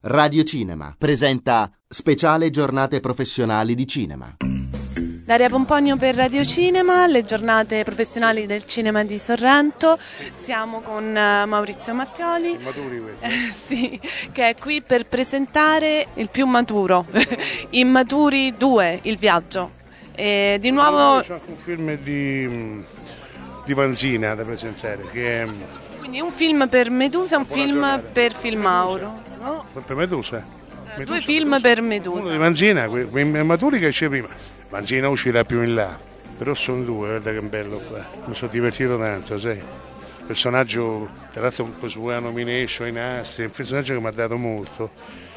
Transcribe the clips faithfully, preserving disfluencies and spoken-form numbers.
Radio Cinema presenta Speciale Giornate Professionali di Cinema. Daria Pomponio per Radio Cinema, le giornate professionali del cinema di Sorrento. Siamo con Maurizio Mattioli, eh, sì, che è qui per presentare il più maturo, Immaturi due, il viaggio. E di nuovo... C'è anche un film di, di Vanzina da presentare, che è... Quindi un film per Medusa e un film per Filmauro. No, per Medusa. Eh, Medusa due film Medusa. per Medusa. Uno di Vanzina, quei Maturi che c'è prima. Vanzina uscirà più in là, però sono due, guarda che bello qua. Mi sono divertito tanto, sai. Personaggio, tra l'altro su una nomination in Astri, è un personaggio che mi ha dato molto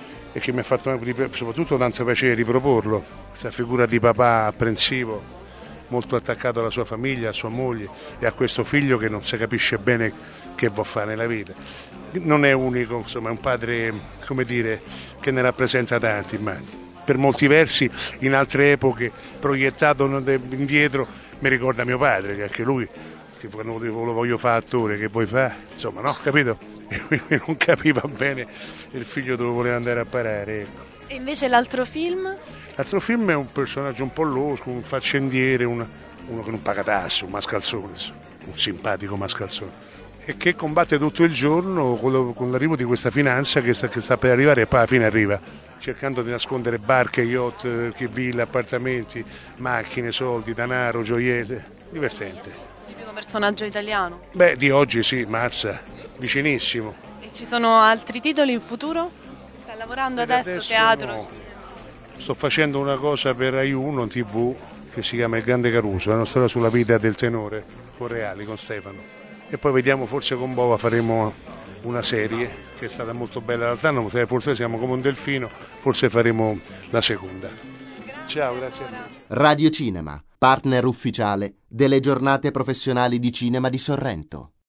e che mi ha fatto soprattutto tanto piacere riproporlo. Questa figura di papà apprensivo, molto attaccato alla sua famiglia, a sua moglie e a questo figlio che non si capisce bene che vuol fare nella vita. Non è unico, insomma, è un padre, come dire, che ne rappresenta tanti, immagino. Per molti versi, in altre epoche, proiettato indietro, mi ricorda mio padre, che anche lui, che quando lo voglio fare attore, che vuoi fare, insomma, no, capito? E quindi non capiva bene il figlio dove voleva andare a parare. E invece l'altro film? L'altro film è un personaggio un po' losco, un faccendiere, un, uno che non paga tasse, un mascalzone, un simpatico mascalzone, e che combatte tutto il giorno con, lo, con l'arrivo di questa finanza che sta, che sta per arrivare e poi alla fine arriva, cercando di nascondere barche, yacht, ville, appartamenti, macchine, soldi, denaro, gioielli. Divertente. Tipico personaggio italiano? Beh, di oggi sì, mazza, vicinissimo. E ci sono altri titoli in futuro? Sta lavorando adesso, adesso teatro? No. Sto facendo una cosa per Rai uno in tivù che si chiama Il Grande Caruso, è una storia sulla vita del tenore, con Reali, con Stefano. E poi vediamo, forse con Bova faremo una serie che è stata molto bella l'altro anno, forse siamo come un delfino, forse faremo la seconda. Ciao, grazie a te. Radio Cinema, partner ufficiale delle Giornate Professionali di Cinema di Sorrento.